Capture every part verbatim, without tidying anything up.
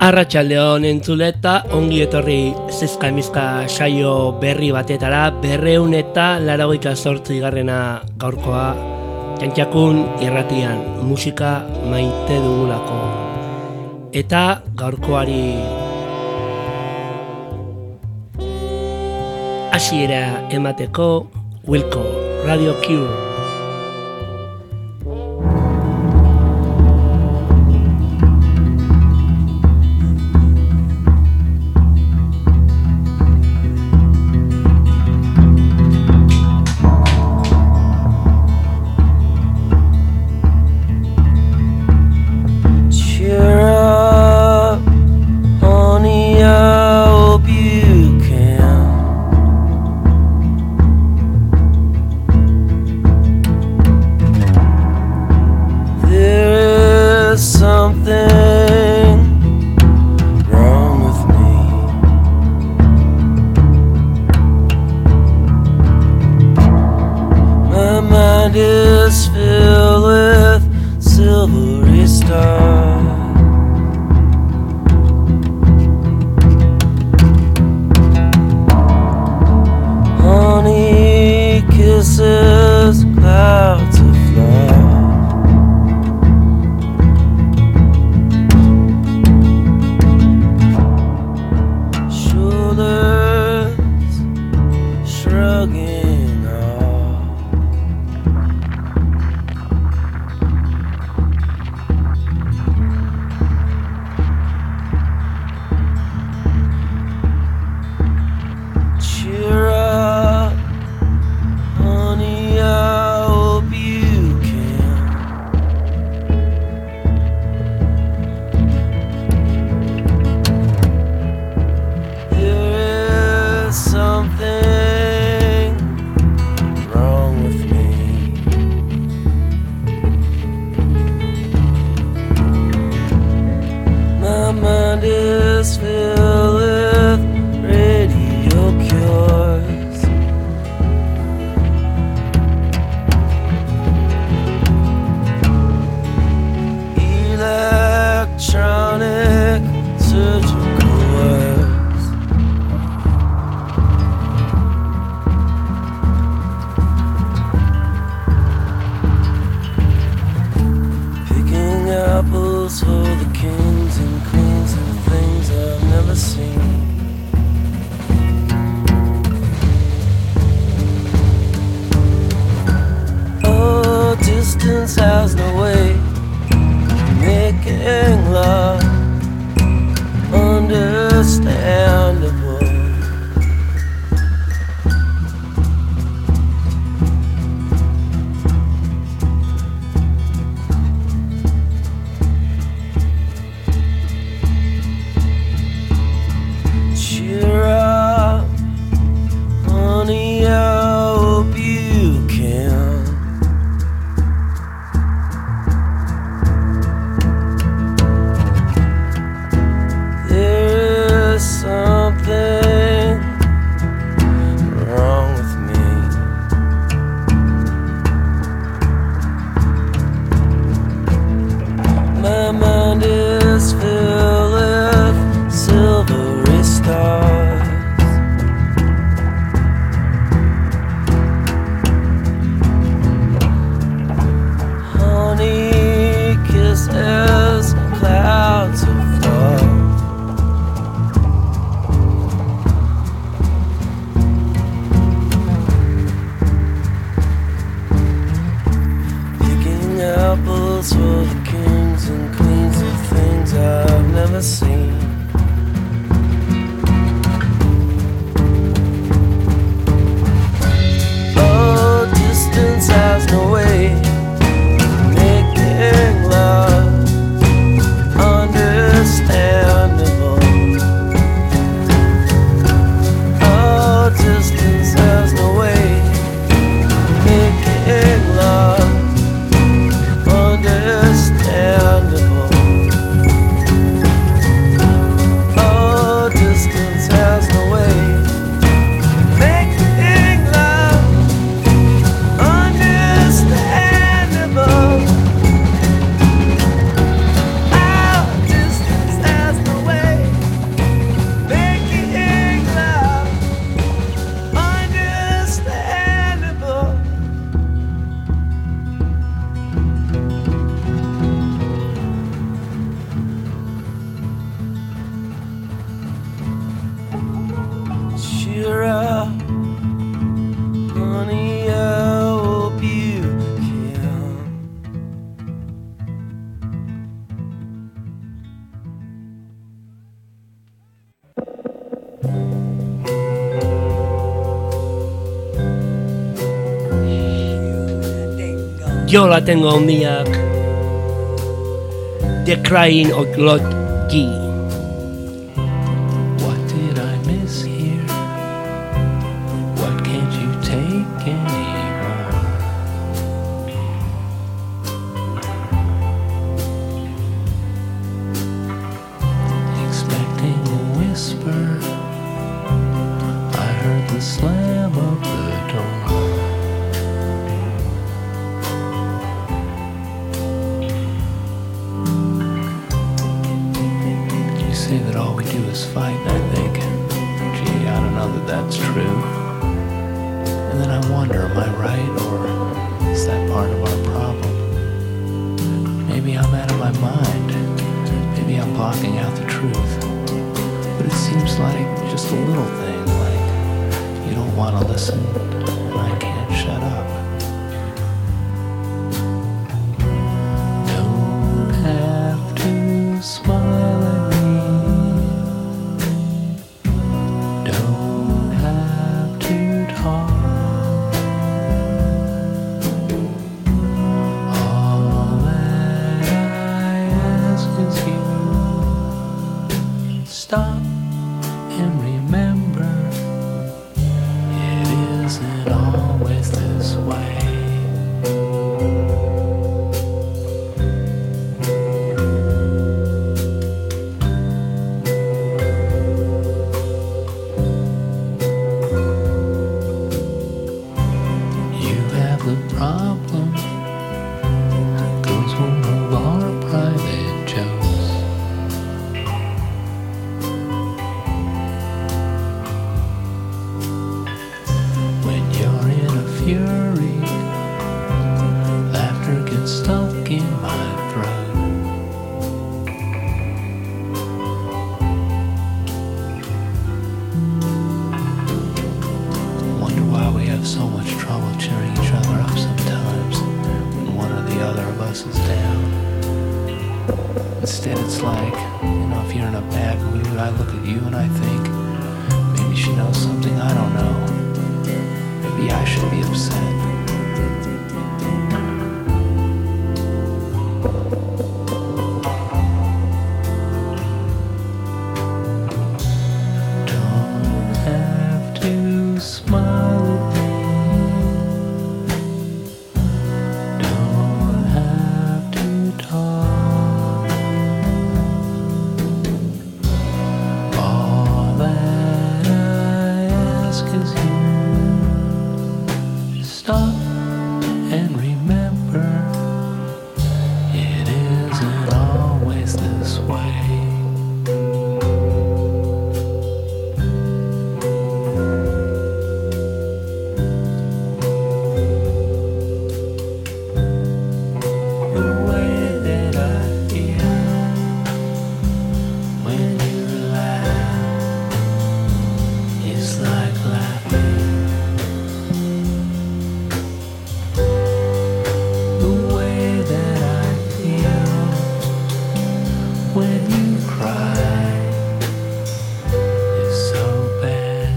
Arratsaldeon entzuleta, ongi etorri zizka-mizka saio berri batetara, berreun eta laurogeita zortzi garrena gaurkoa, Txantxakun irratian, musika maite dugulako. Eta gaurkoari hasiera emateko Wilco, Radio Cure. yo la tengo handiak. The Crying of Lord G. What did I miss here? What can't you take anymore? Expecting a whisper, I heard the slam of the door. You say that all we do is fight, and I think, gee, I don't know that that's true. And then I wonder, am I right, or is that part of our problem? Maybe I'm out of my mind. Maybe I'm blocking out the truth. But it seems like just a little thing, like you don't want to listen, and I can't shut up. Don't have to smile at me. Don't have to talk. All that I ask is you stop and remember, it isn't always this way. You have the problem, goes one of our private jokes. When you're in a fury, laughter gets stuck in my throat. Wonder why we have so much trouble cheering each other up sometimes when one or the other of us is down. Instead it's like, you know, if you're in a bad mood, I look at you and I think, maybe she knows something I don't know. Maybe I should be upset. Don't have to smile at me. Don't have to talk. All that I ask is you stop and remember, it isn't always this way. The way that I feel when you laugh is like laughing. The way that I feel when you cry is so bad.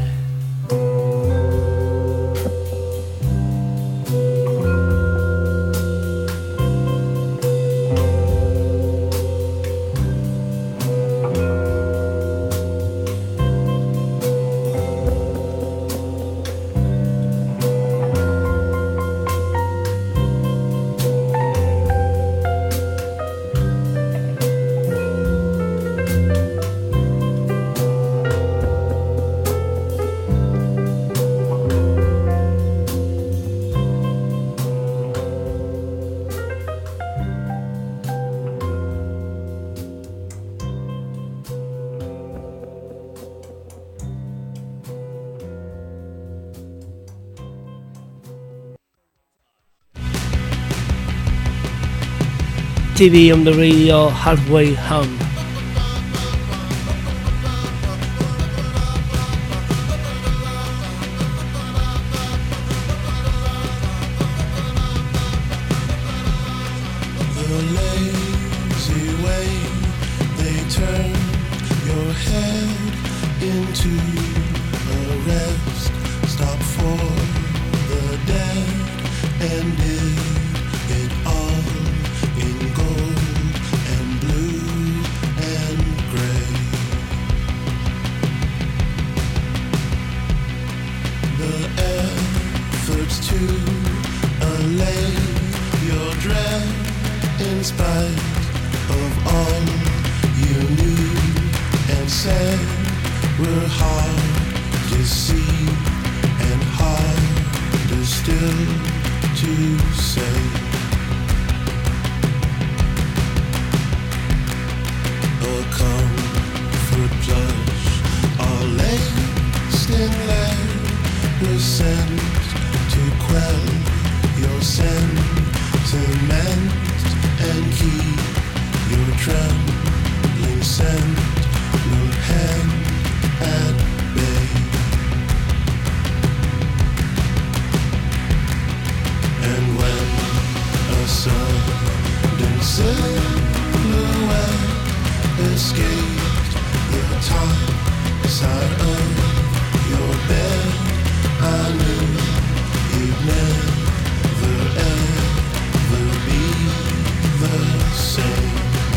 T V on the radio, halfway home. The lazy way they turn your head into a rest stop for the dead, and if it the efforts to allay your dread in spite of all you knew and said were hard to see and harder still to say. A comfort plush all laced in lead was sent to quell your sentiment and keep your trembling sentient hand at bay. And when a sudden silhouette escaped the top side of your bed, I knew you'd never ever be the same.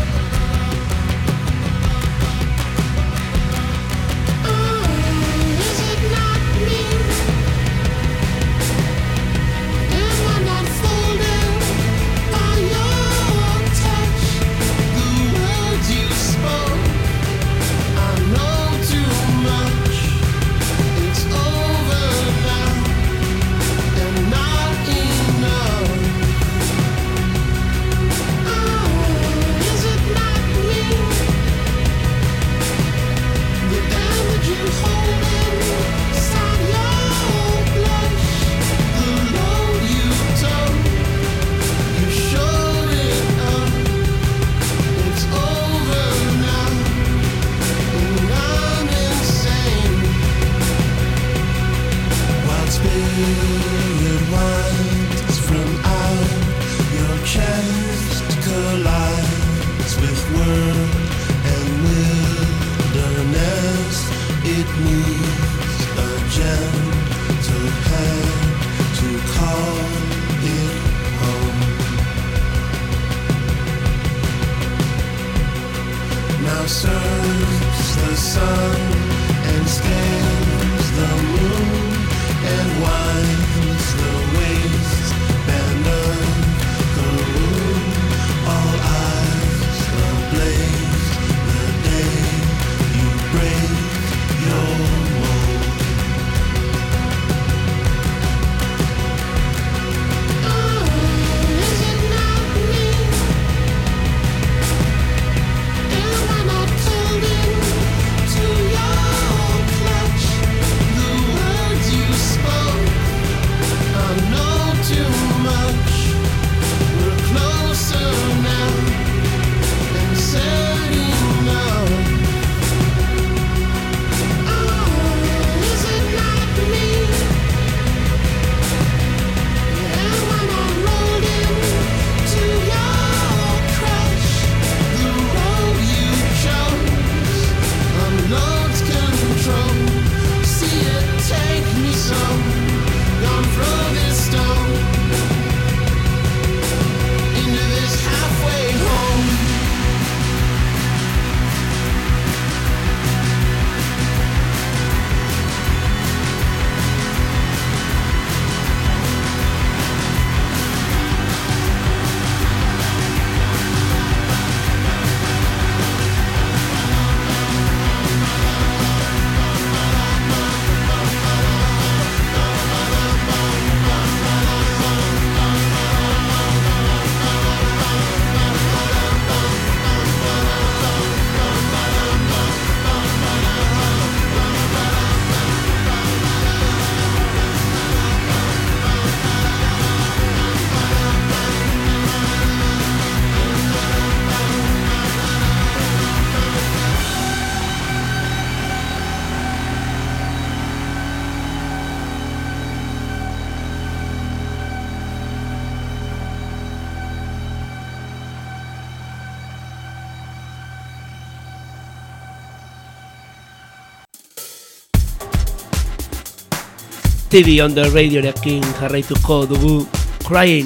T V on the radiorekin jarraituko dugu Crying.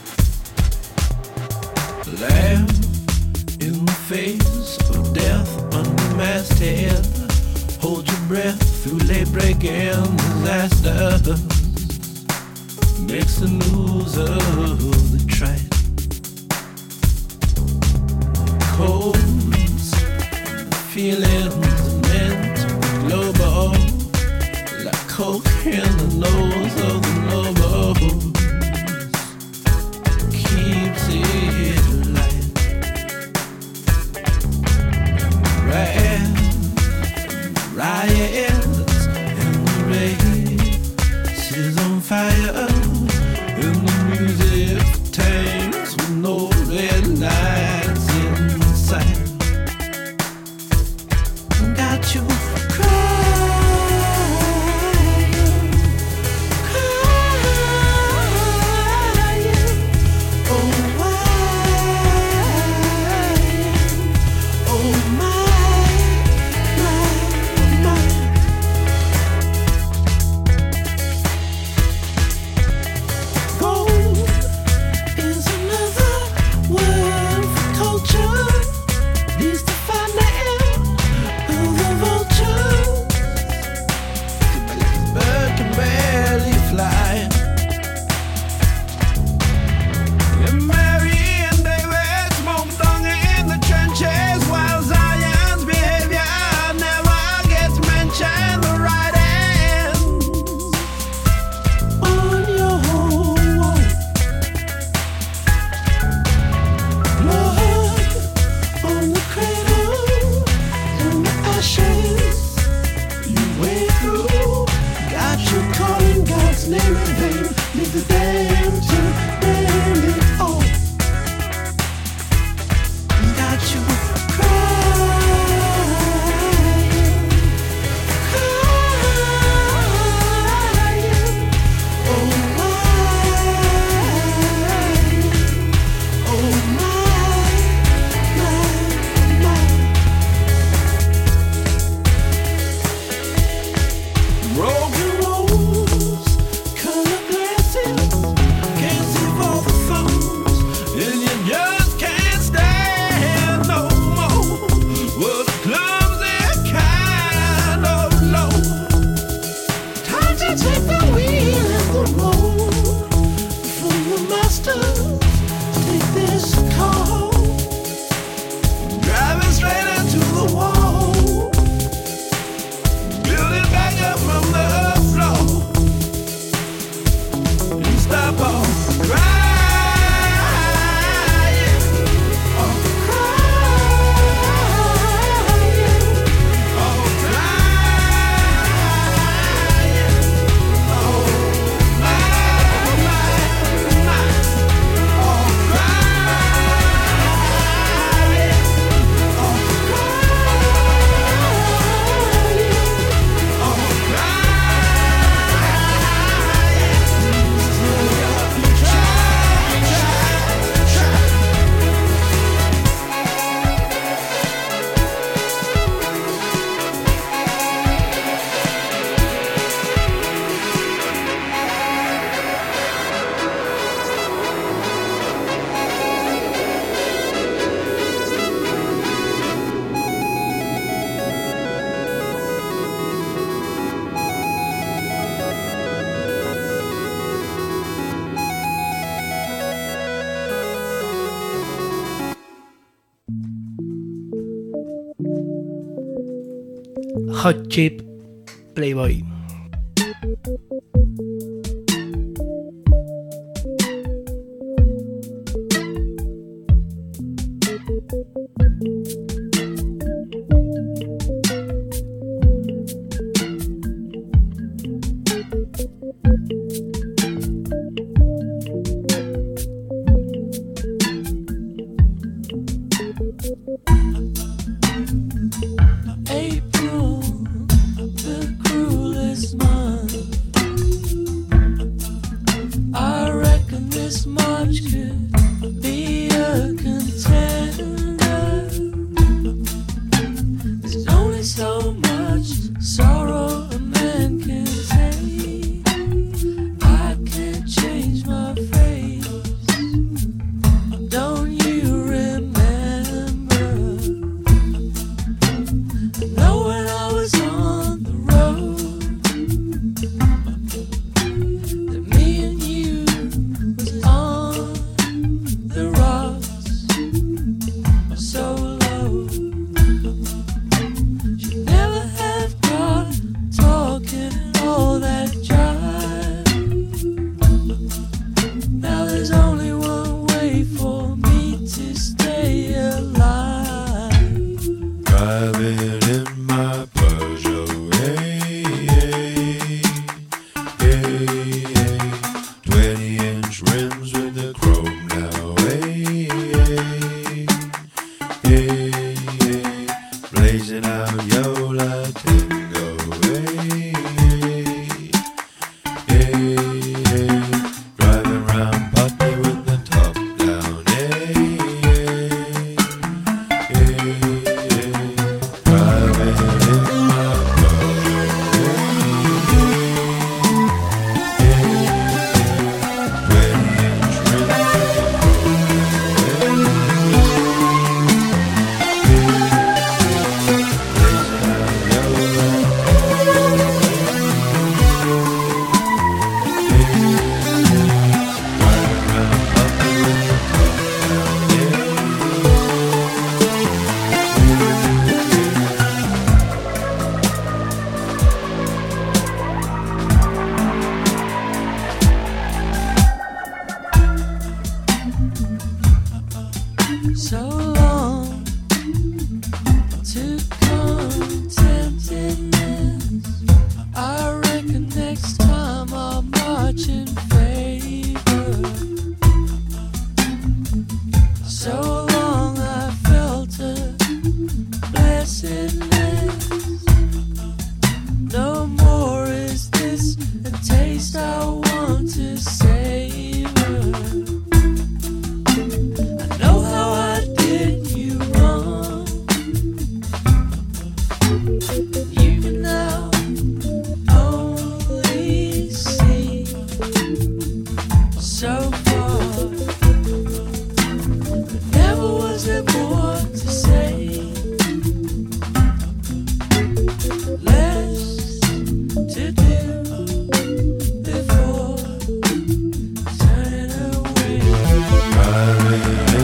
Lamb in the face of death under masthead. Hold your breath through late breaking disaster, makes the news of the train. Codes, feelings meant global, like coke in the nose of the noble, keeps it light. Right, riots and the race is on fire, and the music tanks with no red lights inside. Got you crying, crying, oh why, oh my, my, my. Gold is another word for culture. Needs to find the end of the vulture. Bird can barely fly. And Mary and David smoke dung in the trenches, while Zion's behavior never gets mentioned. The right hand on your wall, blood on the cradle, on the ashes you wade through. Got you calling God's name in vain. Leave the damn to name it all. Got you crying, crying, oh why, oh my, my, my. Broken roads, color glasses, can't see for the thumbs, and you just can't stand no more. Was clumsy, kind of low. Time to take the wheel and the road from the masters. Take this call, driving straight into the wall. Build it back up from the floor and stop all crying, all crying, all crying, oh my, my, my, all crying, all crying, all Hot Chip, Playboy. April, the cruelest month. I reckon this much could be a contender. There's only so much sorrow a man can take. in favor. So long I felt a blessedness. No more is this a taste I want to savor. I know how I did you wrong. You can now only see so far. But never was there more to say. Less to do before turning away.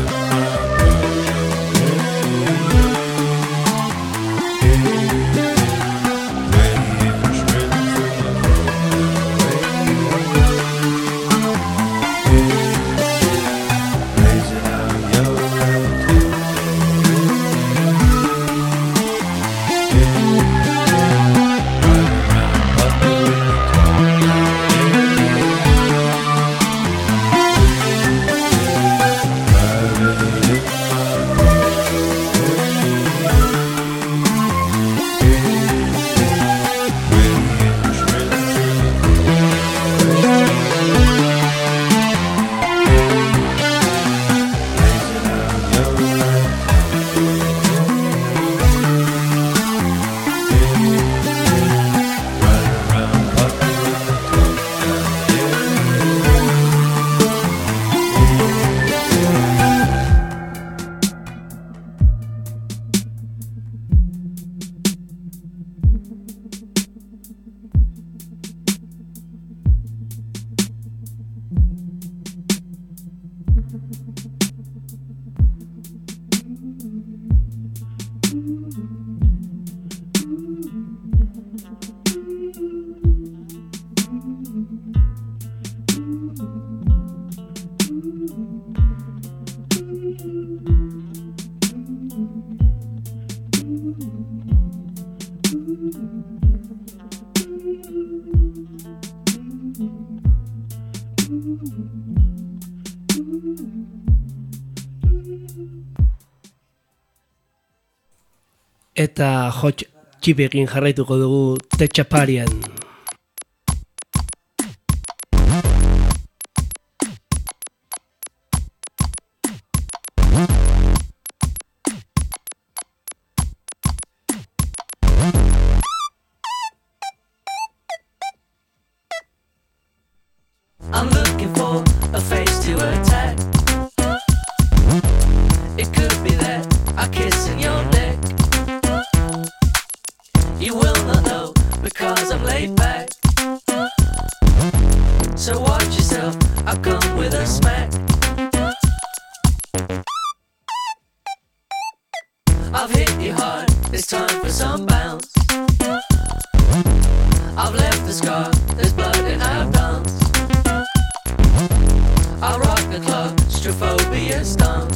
Eta hot chipekin jarraituko dugu Techaparian. I'm looking for a face to attack. It could be that I kiss in your neck. You will not know because I'm laid back. So watch yourself, I'll come with a smack. I've hit you hard, it's time for some bounce. I've left the scar, there's blood in our dance. I'll rock the claustrophobia stance.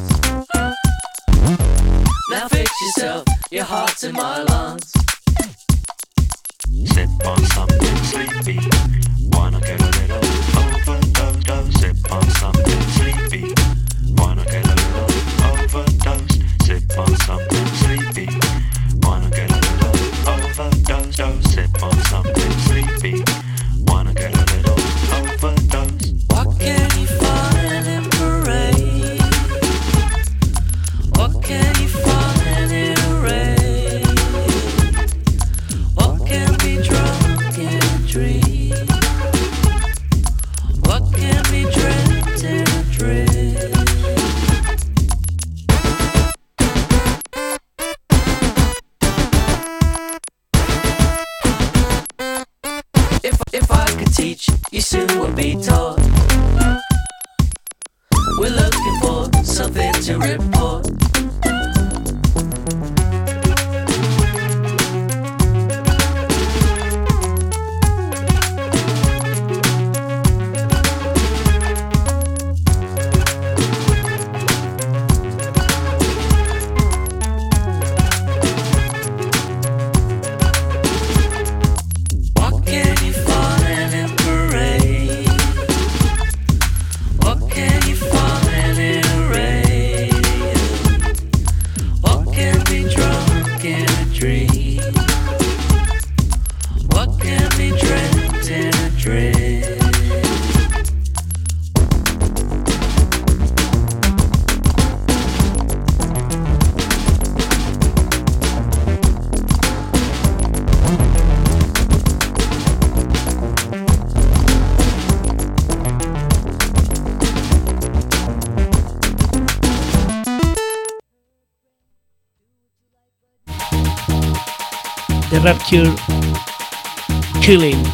Now fix yourself, your heart's in my lungs. Sip on something sleepy, wanna get a little overdose. Sip on something sleepy, wanna get a little overdose. Sip on something sleepy, wanna get a little overdose. Sip on something sleepy, wanna get a little overdose. What can you find in parade? What can you find in a raid? What can be drunk in a dream? What can be dreamt in a dream? If, if I could teach, you soon would be taught. We're looking for something to report. What can you find in parade? Rapture, Killing.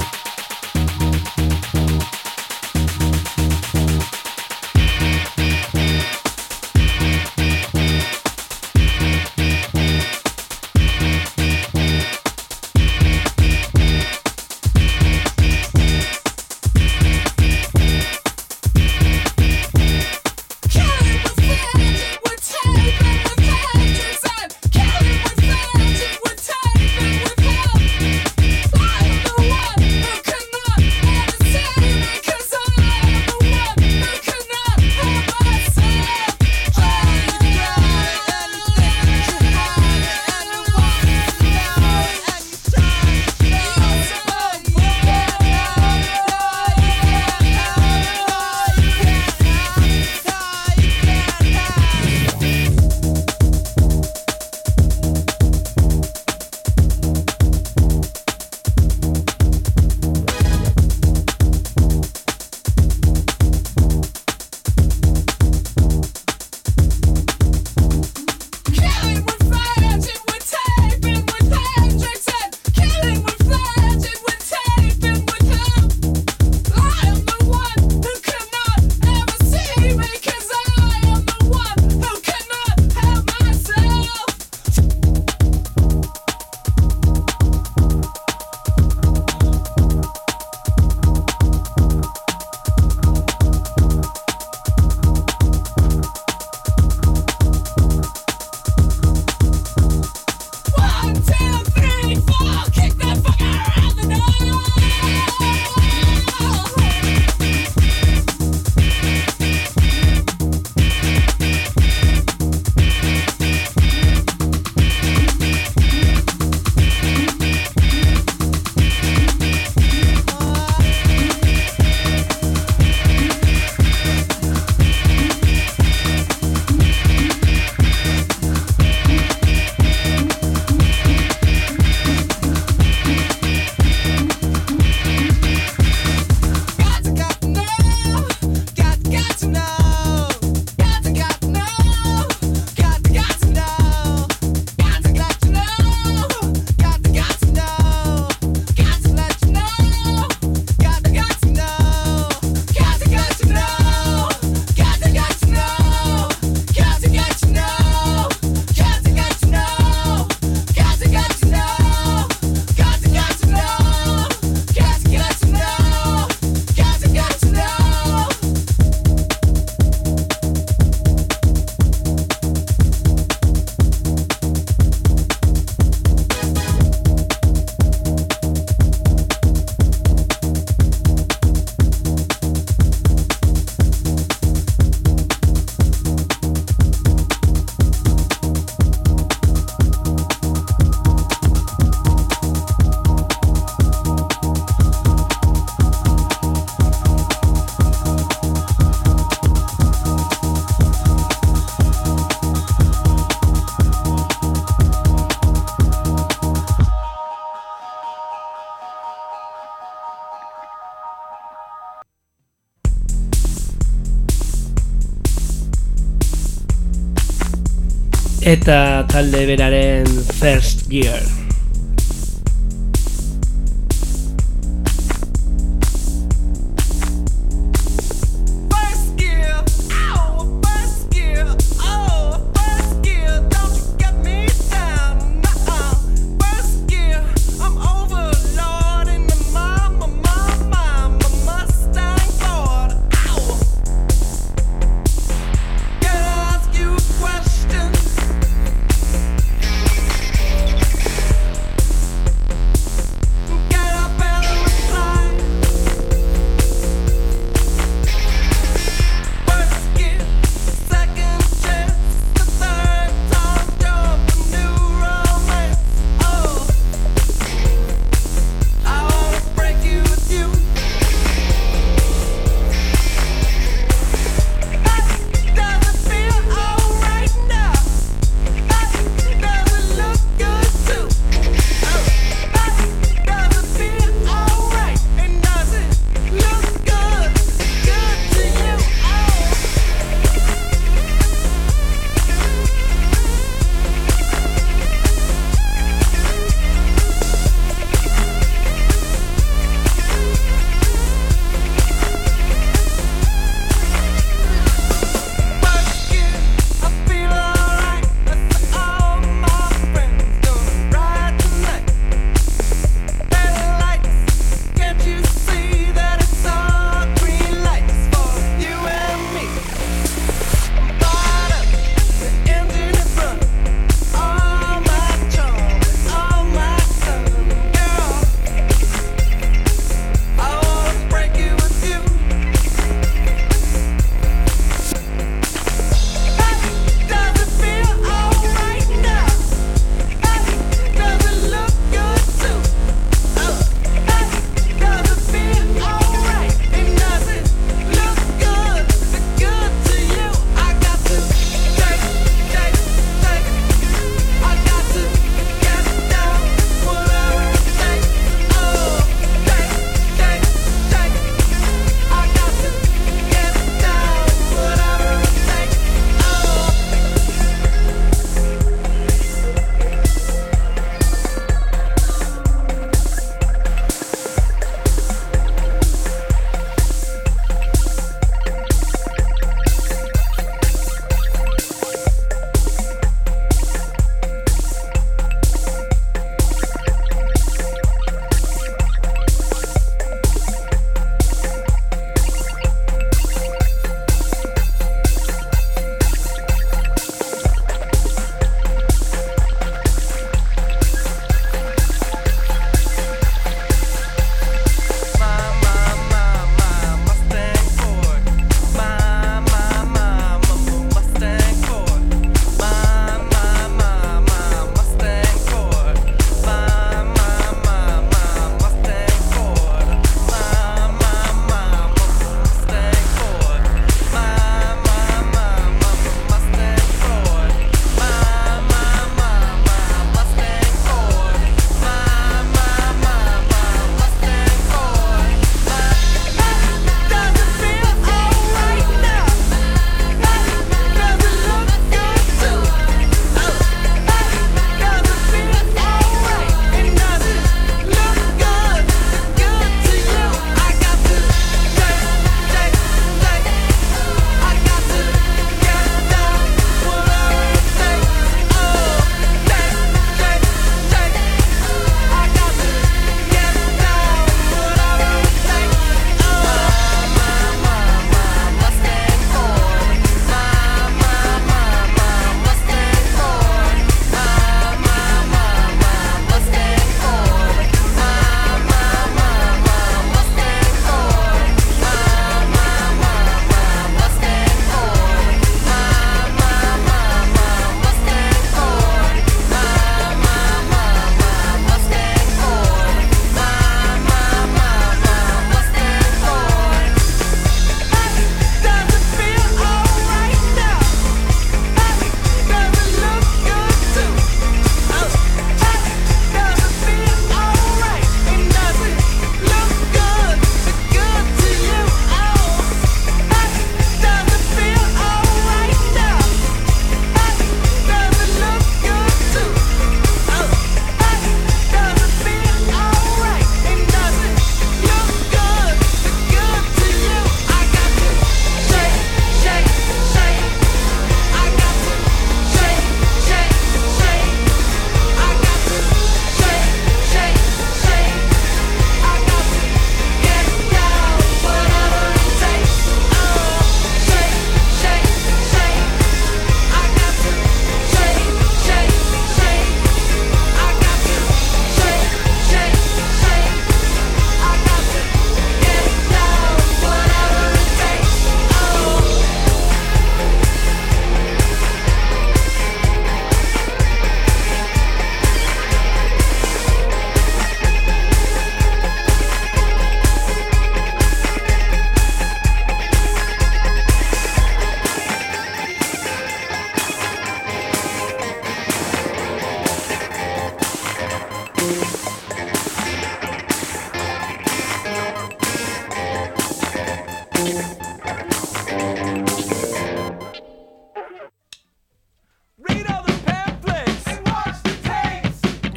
Eta talde beraren First Gear.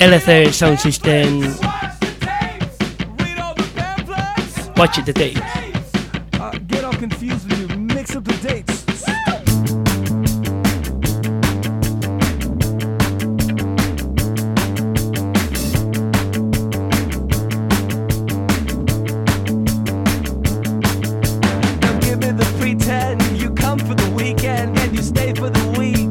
L C Sound System, Watch the Tape. Uh, get all confused when you mix up the dates. Now give me the pretend you come for the weekend and you stay for the week.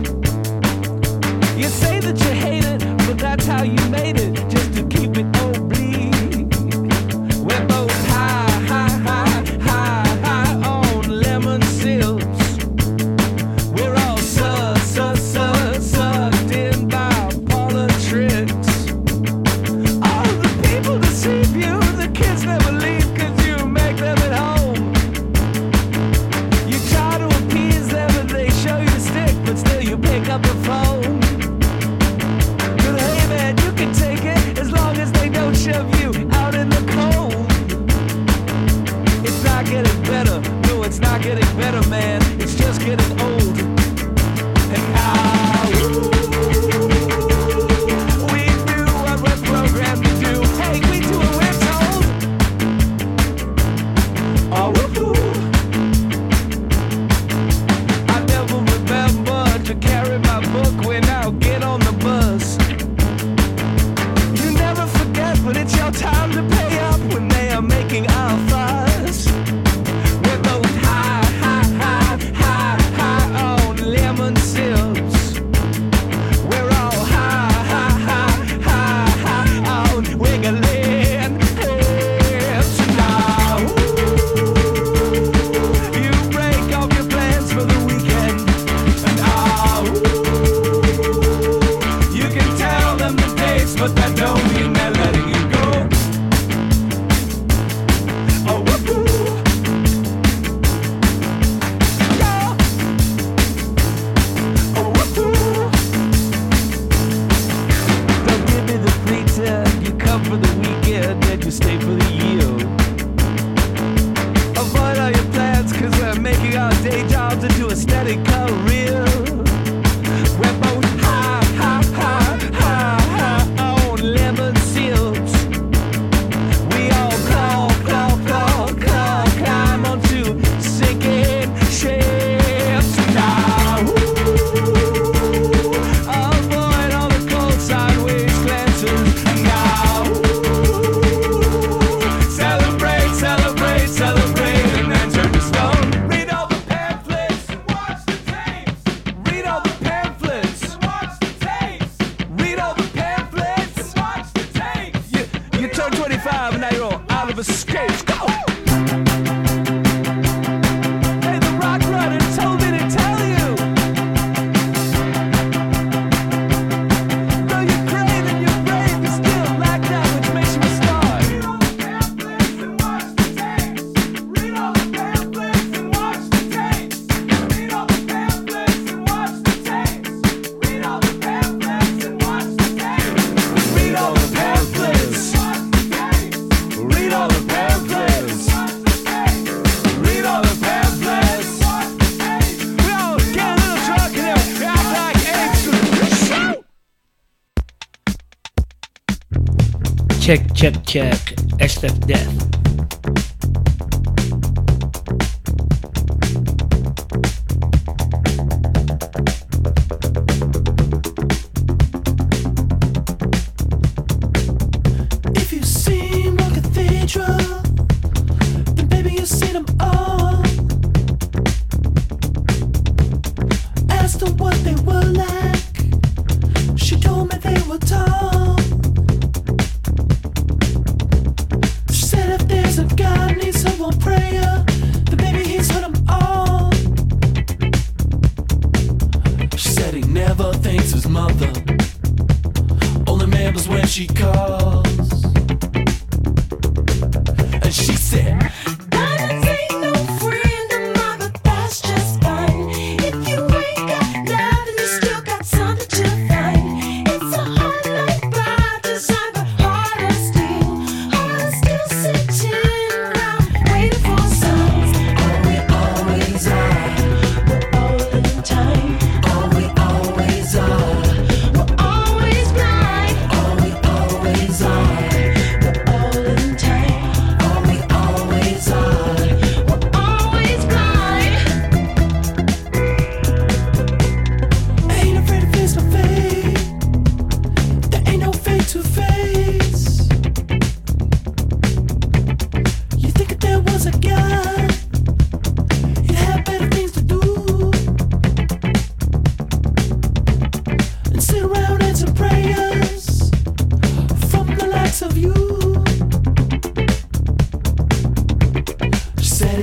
You say that you hate it, but that's how you made it, just to keep it oblique. We're both high, high, high, high, high on lemon sips. We're all su, su, su, sucked in by politics. All the people deceive you, the kids never leave cause you make them at home. You try to appease them and they show you the stick, but still you pick up the phone. But hey man, you can take it as long as they don't shove you out in the cold. It's not getting better, no it's not getting better man, it's just getting old. And now we do what we're programmed to do. Hey, we do what we're told. Oh, woohoo. I never remember to carry my book when I get on the bus. You never forget, but it's your time to pay up when they are making our fuss. We're both high, high, high, high, high on lemon sips. We're all high, high, high, high, high on wiggling hips. Now, you break off your plans for the weekend. And now, you can tell them the dates, but that don't mean they're letting you go. Oh, woohoo. Yeah. Oh, woohoo. Don't give me the pretend you come for the weekend and you stay for the year. Avoid all your plans cause we're making our day jobs into a steady career. We're both high, high, high, high, high on lemon sips. We all claw, claw, claw, claw, climb onto sinking ships. Now, avoid all the cold sideways glances. Now, celebrate, celebrate, celebrate, and then turn to stone. Read all the pamphlets and watch the tapes. Read all the pamphlets and watch the tapes. Read all the pamphlets and watch the tapes. You, you turn twenty-five and now you're on Oliver Escapes. Go! Hey, the rock runner told me to tell you. Though you're great and you're brave, you still lack that which makes you a star. Read all the pamphlets and watch the tapes. Read all the pamphlets and watch the tapes. Read all the pamphlets and watch the tapes. Read all the pamphlets and watch the tapes. Read all the pamphlets. Read all the pamphlets. Read all the pamphlets. We all get a little drunk and then act like apes. Shoot! Check, check, check. Hashtag death. If you've seen one cathedral, then baby you've seen them all. Asked her what they were like, she told me they were tall. She said if they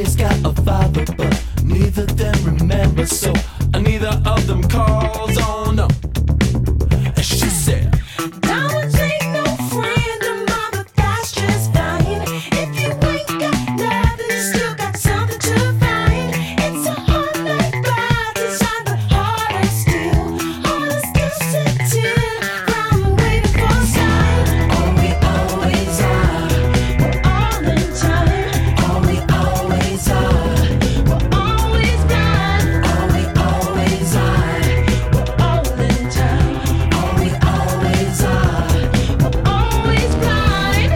Everybody's got a father, but neither of them remember, so neither of them calls on them. And she said, Diamonds ain't no friend of mine, but that's just fine. If you ain't got nothing, you still got something to find. It's a hard night by design, but harder still. Harder still sitting around waiting for a sign. All we always are, we're all in time. All we always are, we're always blind. All we always are, we're all in time. All we always are, we're always blind.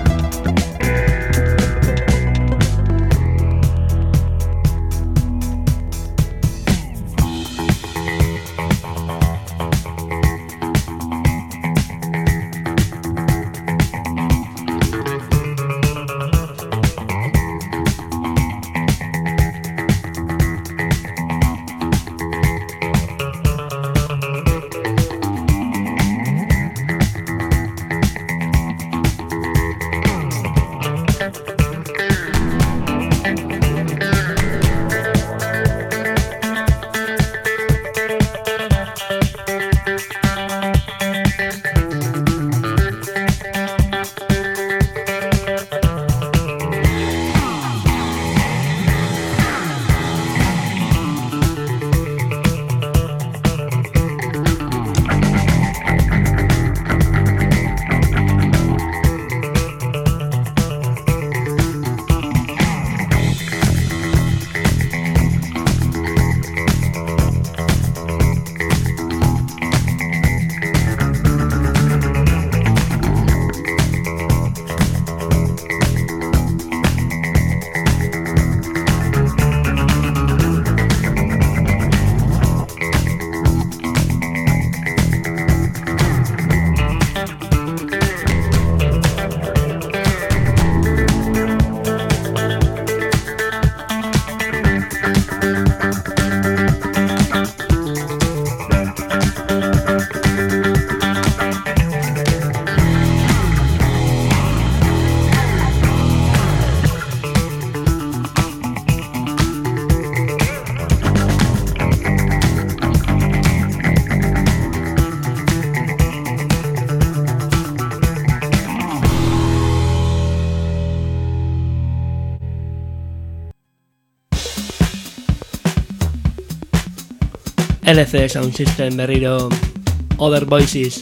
L C Sound System berriro Other Voices.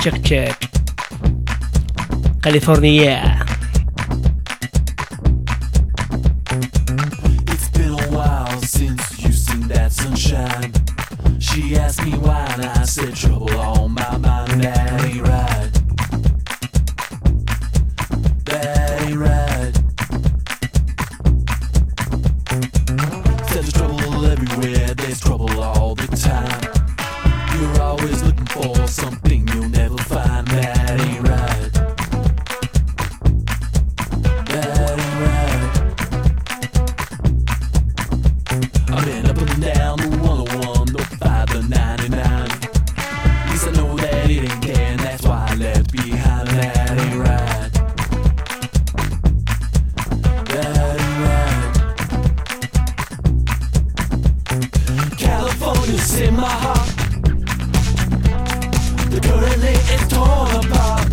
check check. California. It's been a while since you've seen that sunshine. She asked me why and I said trouble on my mind. That ain't right. That ain't right. Said there's trouble everywhere, there's trouble all the time. You're always looking for something you'll never find. That ain't right. That ain't right. I've been up and down the one oh one, the five, the ninety-nine. At least I know that it ain't there, and that's why I left behind. That ain't right. That ain't right. California's in my heart. The currently is torn apart.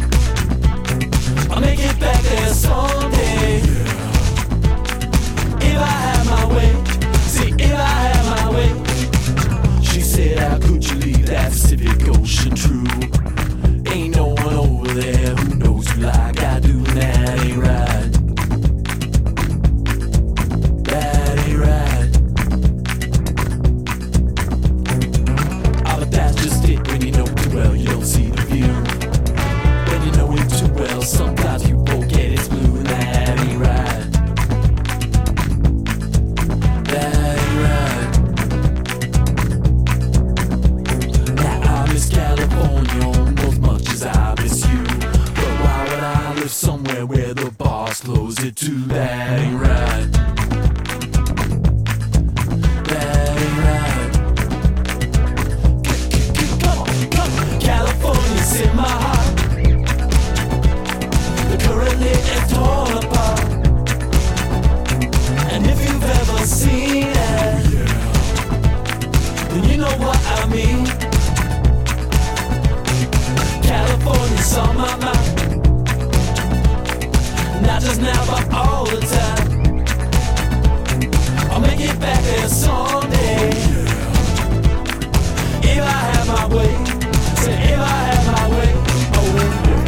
I'll make it back there someday. If I have my way, see if I have my way. She said, how could you leave that Pacific Ocean true? Ain't no one over there who knows you like I do. That ain't right. That ain't right. Ah, but that's just it. When you know too well, you don't see the view. When you know it too well, sometimes you forget it's blue. And that ain't right. That ain't right. Now I miss California almost much as I miss you. But why would I live somewhere where the boss closed it too? That ain't right. That ain't right. Come on, come on. California's in my heart. The currently is torn apart. And if you've ever seen it, then you know what I mean. California's on my mind. Not just now, but all the time. I'll make it back there someday. If I have my way, say if I have my way, oh yeah.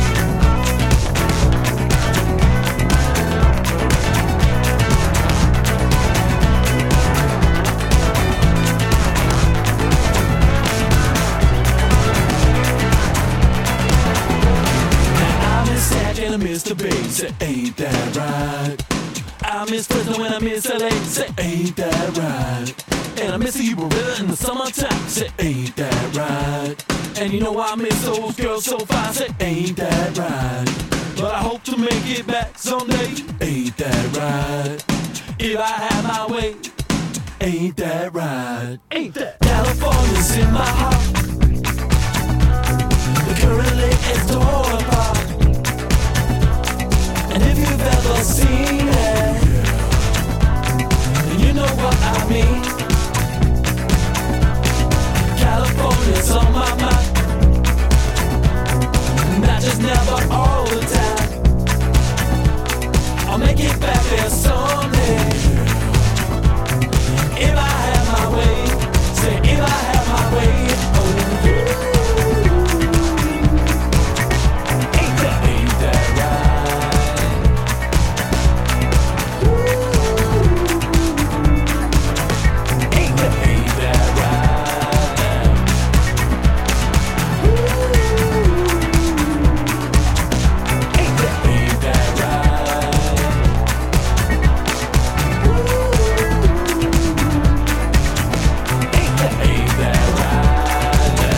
Now I miss Sag and I miss the Bay, say ain't that right? I miss Fresno when I miss L A, say ain't that right? And I miss the Yuba River in the summertime, say ain't that right? And you know I miss those girls so fine, say ain't that right? But I hope to make it back someday, ain't that right? If I have my way, ain't that right? Ain't that California's in my heart. The currently is torn apart. And if you've ever seen it, then you know what I mean. California's on my mind. Not just now, but all the time. I'll make it back there someday. If I have my way, say if I have my way, oh yeah. Ain't that, ain't that right? Ain't that, ain't that right? Ain't that, ain't that right? Ain't that, ain't that right now?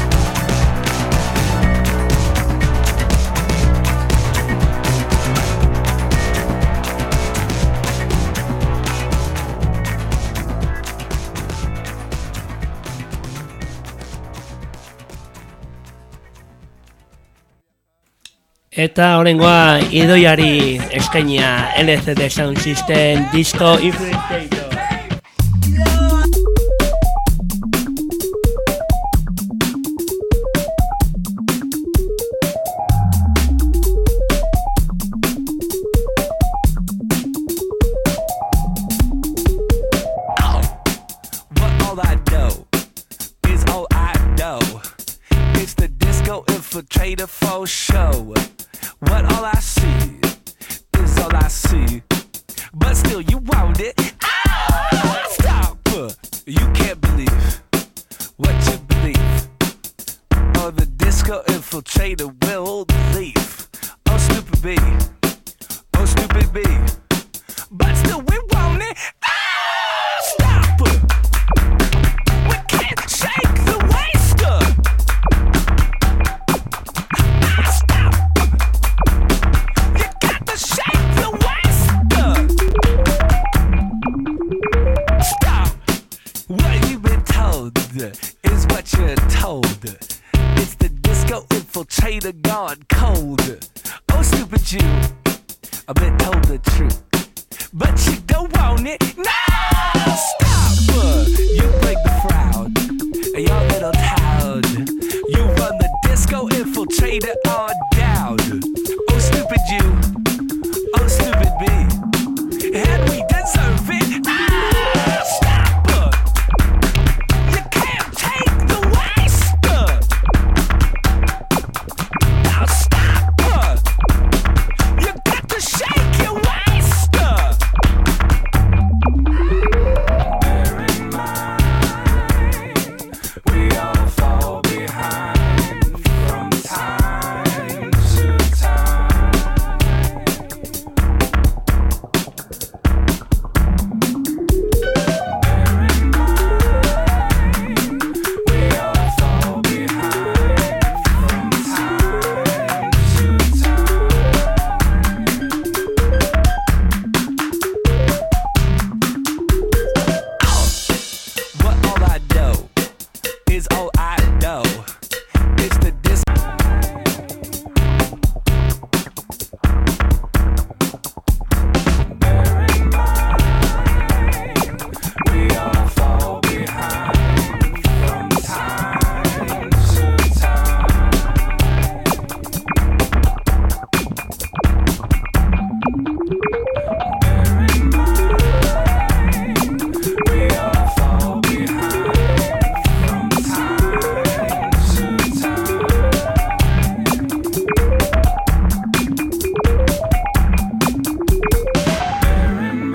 Eta horrengoa idoiari eskainia L C D Sound System Disco Infiltrator. What all I know is all I know. It's the disco radio show. What all I see is all I see. But still you want it. Ah, stop! You can't believe what you believe. Oh, the disco infiltrator will leave. Oh, stupid B. Oh, stupid B. But still we want it. Ah, stop! We can't shake the waster. Ah, stop! You got to shake the waster. Stop! What you've been told is what you're told. It's the disco infiltrator gone cold. Oh, stupid you, I've been told the truth, but you don't want it. No, stop! You break the crowd, your little town. You run the disco infiltrator on down. Oh, stupid you, oh, stupid me, and we deserve it. Ah, stop! You can't take the waster. Now stop! You got to shake your waster. Bear in mind, we all fall behind from time to time. Bear in mind, we all fall behind from time to time. What all I know is all I know. It's the dis. Bear in mind, we all fall behind from time to time. Bear in mind, we all fall behind from time to time. Bear in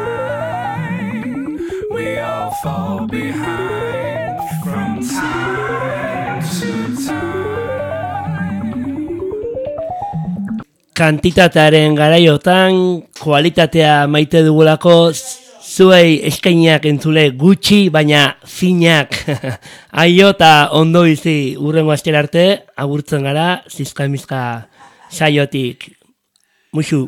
mind, we all fall behind from time to time. Kantitatearen garaiotan kualitatea maite dugulako zuei eskainiak entzule gutxi baina finak. Aio eta ondo bizi urrengo astera arte agurtzen gara zizka-mizka saiotik. Muxu.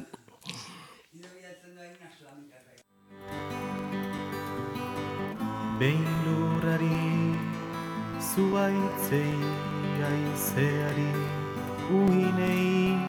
Behin lurrari, zuaitzei, aizeari, uinei